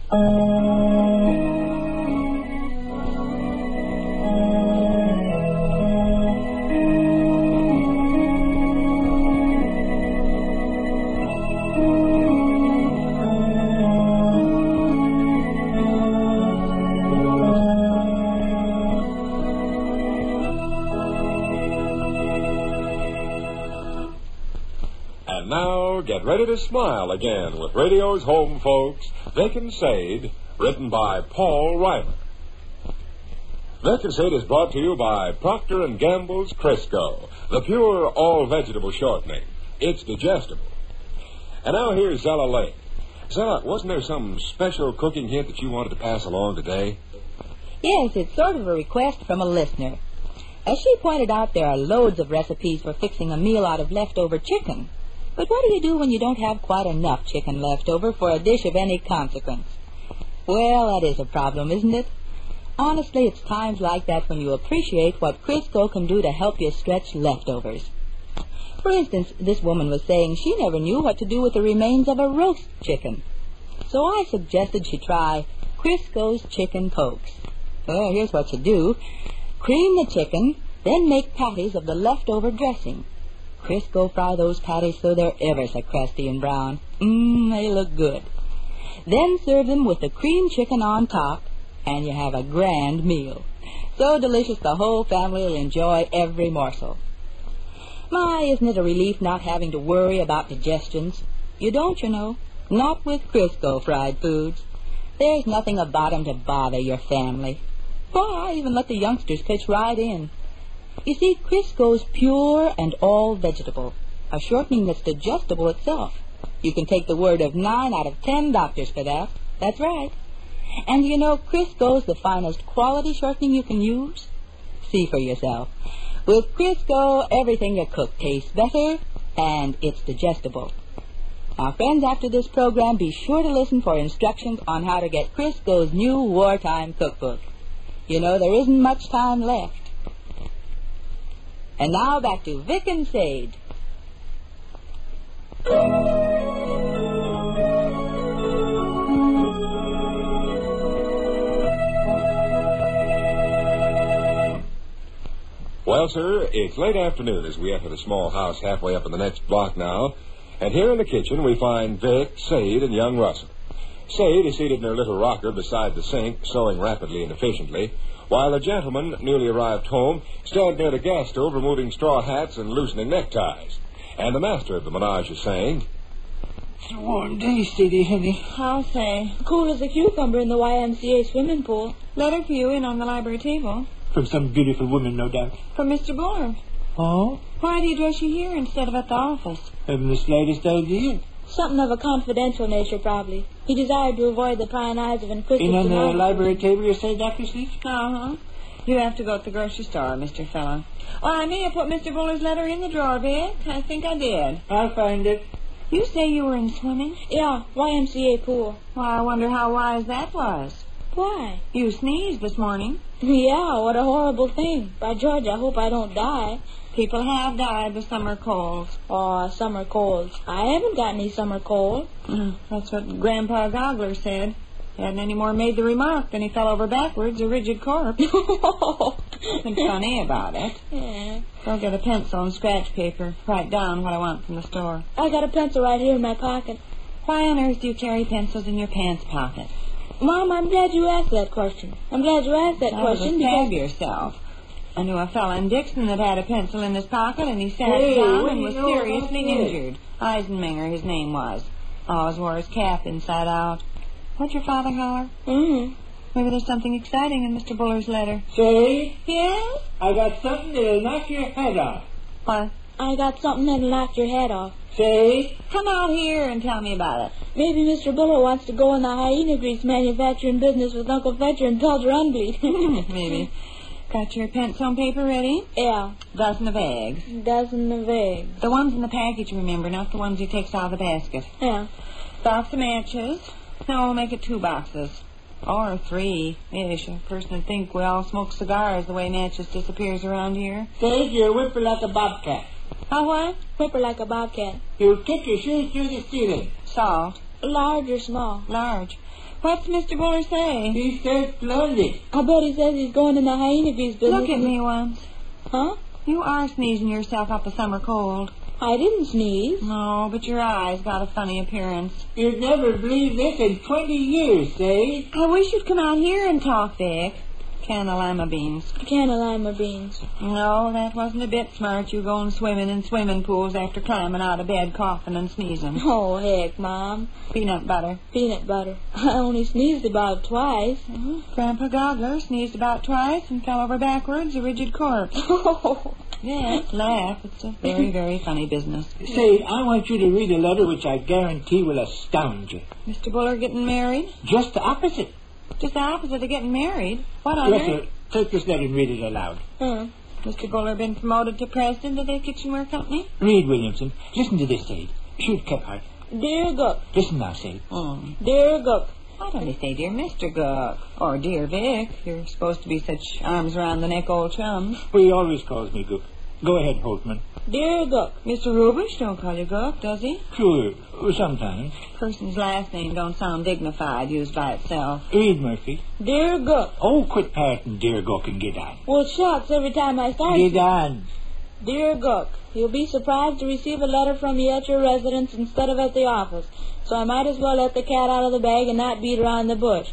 And now, get ready to smile again with radio's home folks, Vic and Sade, written by Paul Reimer. Vic and Sade is brought to you by Procter & Gamble's Crisco, the pure all-vegetable shortening. It's digestible. And now here's Zella Lake. Zella, wasn't there some special cooking hint that you wanted to pass along today? Yes, it's sort of a request from a listener. As she pointed out, there are loads of recipes for fixing a meal out of leftover chicken. But what do you do when you don't have quite enough chicken left over for a dish of any consequence? Well, that is a problem, isn't it? Honestly, it's times like that when you appreciate what Crisco can do to help you stretch leftovers. For instance, this woman was saying she never knew what to do with the remains of a roast chicken. So I suggested she try Crisco's Chicken Pokes. Well, here's what you do. Cream the chicken, then make patties of the leftover dressing. Crisco fry those patties so they're ever so crusty and brown. They look good. Then serve them with the cream chicken on top, and you have a grand meal. So delicious the whole family will enjoy every morsel. My, isn't it a relief not having to worry about digestions? You don't, you know. Not with Crisco fried foods. There's nothing about 'em to bother your family. Why, I even let the youngsters pitch right in. You see, Crisco's pure and all vegetable, a shortening that's digestible itself. You can take the word of 9 out of 10 doctors for that. That's right. And you know, Crisco's the finest quality shortening you can use. See for yourself. With Crisco, everything you cook tastes better, and it's digestible. Now, friends, after this program, be sure to listen for instructions on how to get Crisco's new wartime cookbook. You know, there isn't much time left. And now back to Vic and Sade. Well, sir, it's late afternoon as we enter the small house halfway up in the next block now. And here in the kitchen we find Vic, Sade, and young Russell. Sade is seated in her little rocker beside the sink, sewing rapidly and efficiently, while the gentleman, newly arrived home, stood near the gas stove removing straw hats and loosening neckties. And the master of the menage is saying, "It's a warm day, Sadie, honey." I'll say. Cool as a cucumber in the YMCA swimming pool. Letter for you in on the library table. From some beautiful woman, no doubt. From Mr. Buller. Oh? Why do you address you here instead of at the office? Haven't the slightest idea. Something of a confidential nature, probably. He desired to avoid the prying eyes of inquisitive... In on the library table, you say, Dr. Sleep? Uh-huh. You have to go to the grocery store, Mr. Fellow. Well, I may have put Mr. Buller's letter in the drawer, Vic. I think I did. I'll find it. You say you were in swimming? Yeah, YMCA pool. Well, I wonder how wise that was. Why? You sneezed this morning. Yeah, what a horrible thing. By George, I hope I don't die. People have died with summer colds. Oh, summer colds. I haven't got any summer cold. That's what Grandpa Goggler said. He hadn't any more made the remark than he fell over backwards, a rigid corpse. Nothing funny about it. Yeah. Go get a pencil and scratch paper. Write down what I want from the store. I got a pencil right here in my pocket. Why on earth do you carry pencils in your pants pocket? Mom, I'm glad you asked that question. I'm glad you asked that question because... because... yourself. I knew a fellow in Dixon that had a pencil in his pocket, and he sat down and was seriously injured. Eisenmenger, his name was. Always wore his cap inside out. What'd your father holler? Maybe there's something exciting in Mr. Buller's letter. Say? Yes? I got something that'll knock your head off. What? I got something that'll knock your head off. Say? Come out here and tell me about it. Maybe Mr. Buller wants to go in the hyena grease manufacturing business with Uncle Fletcher and Pelter Unbleed. Maybe. Got your pencil and paper ready? Yeah. Dozen of eggs. Dozen of eggs. The ones in the package, remember, not the ones he takes out of the basket. Yeah. Box of matches. No, we'll make it 2 boxes. Or 3-ish. A person would think we all smoke cigars the way matches disappears around here. Say, you whip her like a bobcat. How what? Whip her like a bobcat. You kick your shoes through the ceiling. Salt. Large or small? Large. What's Mr. Buller say? He says splendid. I bet he says he's going in the hyena grease business. Look at me once. Huh? You are sneezing yourself up a summer cold. I didn't sneeze. No, but your eyes got a funny appearance. You'd never believe this in 20 years, say. I wish you'd come out here and talk, Vic. Can of lima beans. Can of lima beans. No, that wasn't a bit smart, you going swimming in swimming pools after climbing out of bed, coughing and sneezing. Oh, heck, Mom. Peanut butter. Peanut butter. I only sneezed about twice. Grandpa Goggler sneezed about twice and fell over backwards, a rigid corpse. Oh. Yes, laugh. It's a very, very funny business. Say, I want you to read a letter which I guarantee will astound you. Mr. Buller getting married? Just the opposite. Just the opposite of getting married. What on Yes, earth? sir. Take this letter and read it aloud. Mr. Buller been promoted to president of the kitchenware company? Read, Williamson. Listen to this, Sade. Shoot, Kephart. Dear Gook. Listen now, Sade. Dear Gook. Why don't he say dear Mr. Gook? Or dear Vic? You're supposed to be such arms around the neck old chums. Well, he always calls me Gook. Go ahead, Holtman. Dear Gook. Mr. Rubish don't call you Gook, does he? Sure. Sometimes. Person's last name don't sound dignified used by itself. Read, Murphy. Dear Gook. Oh, quit parroting dear Gook and get on. Well, shucks, every time I start... Get on. Dear Gook, you'll be surprised to receive a letter from me at your residence instead of at the office, so I might as well let the cat out of the bag and not beat around the bush.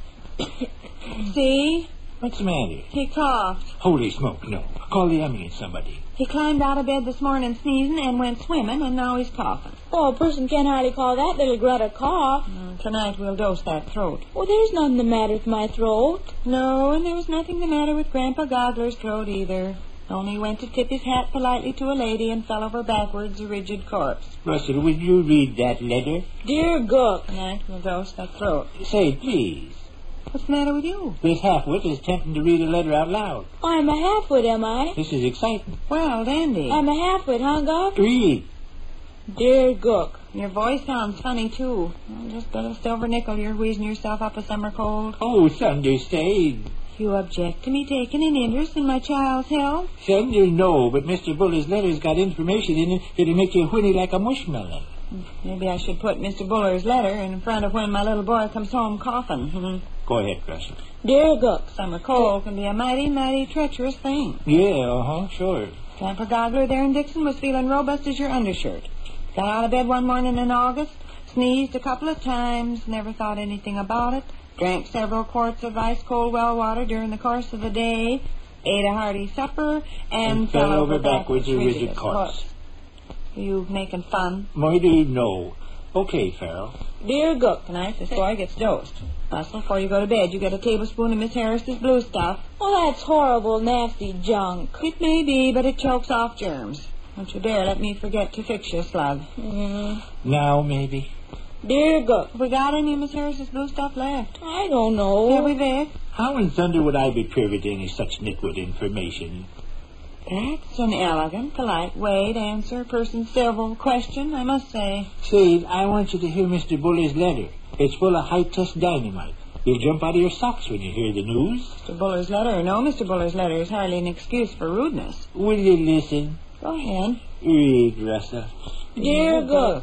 See? What's the matter? He coughed. Holy smoke, no. Call the ambulance, somebody. He climbed out of bed this morning sneezing and went swimming, and now he's coughing. Oh, a person can't hardly call that little grunt a cough. Tonight we'll dose that throat. Well, there's nothing the matter with my throat. No, and there was nothing the matter with Grandpa Goggler's throat either. Only he went to tip his hat politely to a lady and fell over backwards, a rigid corpse. Russell, would you read that letter? Dear Gook. Tonight we'll dose that throat. Say, please. What's the matter with you? This half-wit is attempting to read a letter out loud. I'm a half-wit, am I? This is exciting. Well, dandy. I'm a half-wit, huh, Gook? Read. Dear Gook. Your voice sounds funny, too. Just a little silver nickel, you're wheezing yourself up a summer cold. Oh, Thunder Sade. You object to me taking an interest in my child's health? Thunder, no, but Mr. Buller's letter's got information in it that'll make you whinny like a mushmelon. Maybe I should put Mr. Buller's letter in front of when my little boy comes home coughing. Go ahead, Russell. Dear Gook. Summer cold can be a mighty, mighty treacherous thing. Yeah, sure. Grandpa Goggler there in Dixon was feeling robust as your undershirt. Got out of bed one morning in August, sneezed a couple of times, never thought anything about it, drank several quarts of ice-cold well water during the course of the day, ate a hearty supper, and fell over backwards, a rigid corpse. You making fun? Mighty, no. Okay, Farrell. Dear Gook. Tonight this boy gets dosed. Russell, before you go to bed, you get a tablespoon of Miss Harris's blue stuff. Oh, that's horrible, nasty junk. It may be, but it chokes off germs. Don't you dare let me forget to fix your slug. Now, maybe. Dear Gook. Have we got any of Miss Harris's blue stuff left? I don't know. Here we Vic. How in thunder would I be privy to any such nitwit information? That's an elegant, polite way to answer a person's civil question, I must say. Sade, I want you to hear Mr. Buller's letter. It's full of high-test dynamite. You'll jump out of your socks when you hear the news. Mr. Buller's letter? No, Mr. Buller's letter is hardly an excuse for rudeness. Will you listen? Go ahead. Read, Russell. Dear Gook.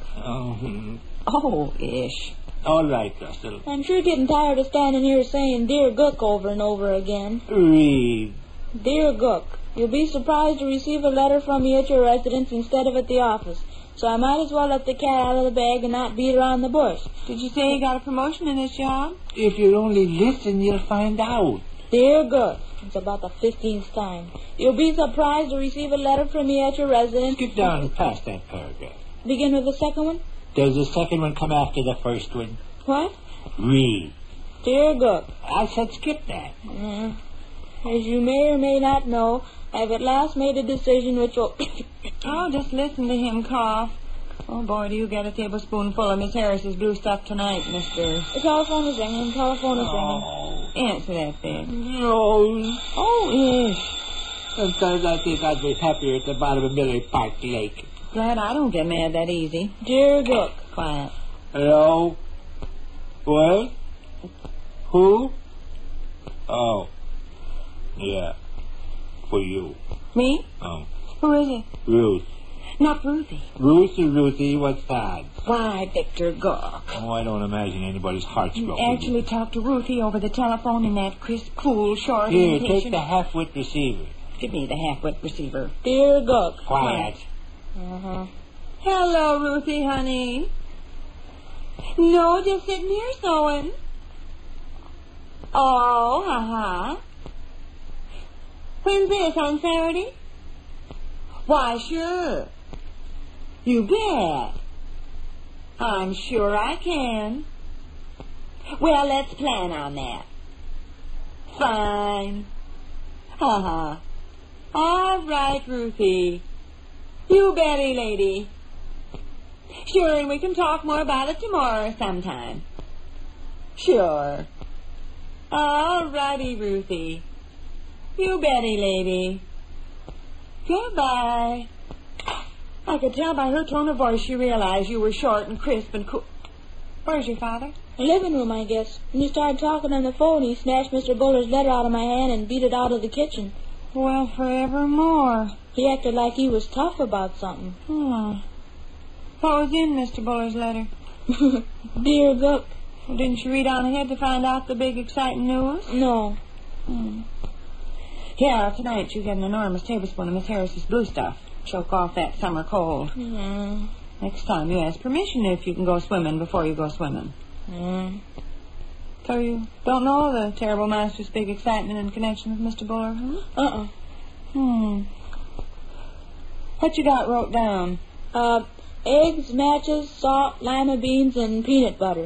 Oh, ish. All right, Russell. I'm sure getting tired of standing here saying Dear Gook over and over again. Read. Dear Gook. You'll be surprised to receive a letter from me at your residence instead of at the office, so I might as well let the cat out of the bag and not beat around the bush. Did you say you got a promotion in this job? If you'll only listen, you'll find out. Dear Gook. It's about the 15th time. You'll be surprised to receive a letter from me at your residence. Skip down past that paragraph. Begin with the second one? Does the second one come after the first one? What? Read. Dear Gook. I said skip that. As you may or may not know, I have at last made a decision which will... Oh, just listen to him cough. Oh, boy, do you get a tablespoonful of Miss Harris's blue stuff tonight, mister. The telephone is ringing. The telephone is ringing. Answer that, Vic. No. Oh, ish. Sometimes I think I'd be happier at the bottom of Miller Park Lake. Glad I don't get mad that easy. Dear Gook. Quiet. Hello? What? Who? Oh. Yeah. For you. Me? Who is it? Ruth. Not Ruthie. Ruthie, what's that? Why, Victor Gawk. Oh, I don't imagine anybody's heart's You broken. actually talked to Ruthie over the telephone in that crisp, cool, short Here, imitation. take the half-wit receiver. Give me the half-wit receiver. Dear Guk. Quiet. Uh-huh. Hello, Ruthie, honey. No, just sitting here sewing. Oh, ha-ha. When's this, on Saturday? Why, sure. You bet. I'm sure I can. Well, let's plan on that. Fine. Ha-ha. All right, Ruthie. You betty, lady. Sure, and we can talk more about it tomorrow sometime. Sure. All righty, Ruthie. You betty, lady. Goodbye. I could tell by her tone of voice she realized you were short and crisp and cool. Where's your father? Living room, I guess. When you started talking on the phone, he snatched Mr. Buller's letter out of my hand and beat it out of the kitchen. Well, forevermore. He acted like he was tough about something. What was in Mr. Buller's letter? Dear Guk. Well, didn't you read on ahead to find out the big, exciting news? No. Yeah, tonight you get an enormous tablespoon of Miss Harris's blue stuff. Choke off that summer cold. Next time you ask permission if you can go swimming before you go swimming. So you don't know the terrible master's big excitement in connection with Mr. Buller, huh? What you got wrote down? Eggs, matches, salt, lima beans, and peanut butter.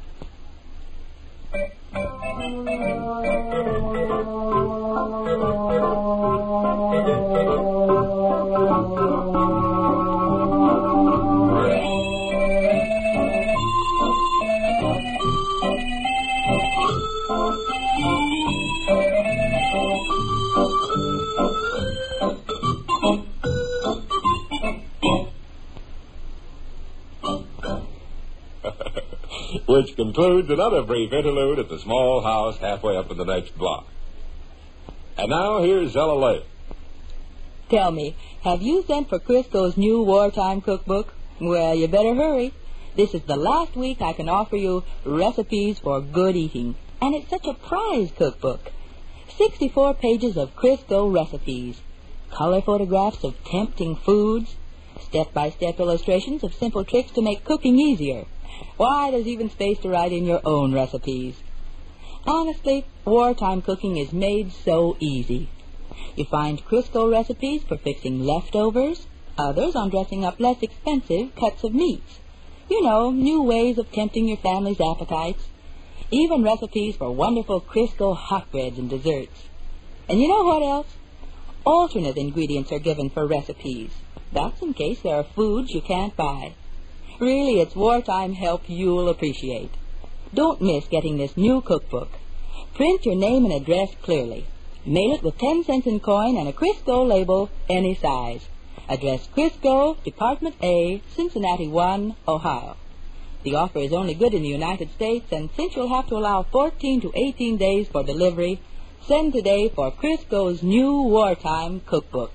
Which concludes another brief interlude at the small house halfway up in the next block. And now here's Zella Lake. Tell me, have you sent for Crisco's new wartime cookbook? Well, you better hurry. This is the last week I can offer you recipes for good eating. And it's such a prize cookbook. 64 pages of Crisco recipes. Color photographs of tempting foods. Step-by-step illustrations of simple tricks to make cooking easier. Why, there's even space to write in your own recipes. Honestly, wartime cooking is made so easy. You find Crisco recipes for fixing leftovers, others on dressing up less expensive cuts of meats. You know, new ways of tempting your family's appetites. Even recipes for wonderful Crisco hot breads and desserts. And you know what else? Alternate ingredients are given for recipes. That's in case there are foods you can't buy. Really, it's wartime help you'll appreciate. Don't miss getting this new cookbook. Print your name and address clearly. Mail it with 10 cents in coin and a Crisco label, any size. Address Crisco, Department A, Cincinnati 1, Ohio. The offer is only good in the United States, and since you'll have to allow 14 to 18 days for delivery, send today for Crisco's new wartime cookbook.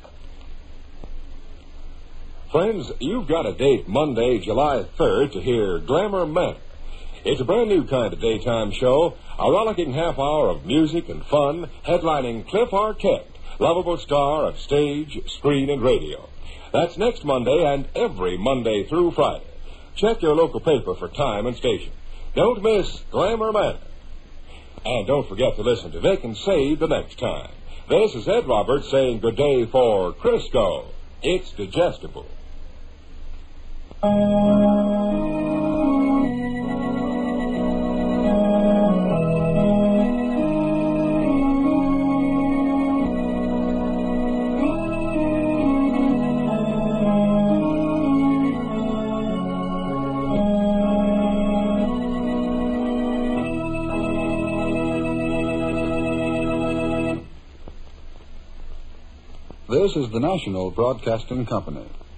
Friends, you've got a date Monday, July 3rd to hear Glamour Manor. It's a brand new kind of daytime show, a rollicking half hour of music and fun, headlining Cliff Arquette, lovable star of stage, screen, and radio. That's next Monday and every Monday through Friday. Check your local paper for time and station. Don't miss Glamour Manor. And don't forget to listen to Vic and Sade the next time. This is Ed Roberts saying good day for Crisco. It's digestible. This is the National Broadcasting Company.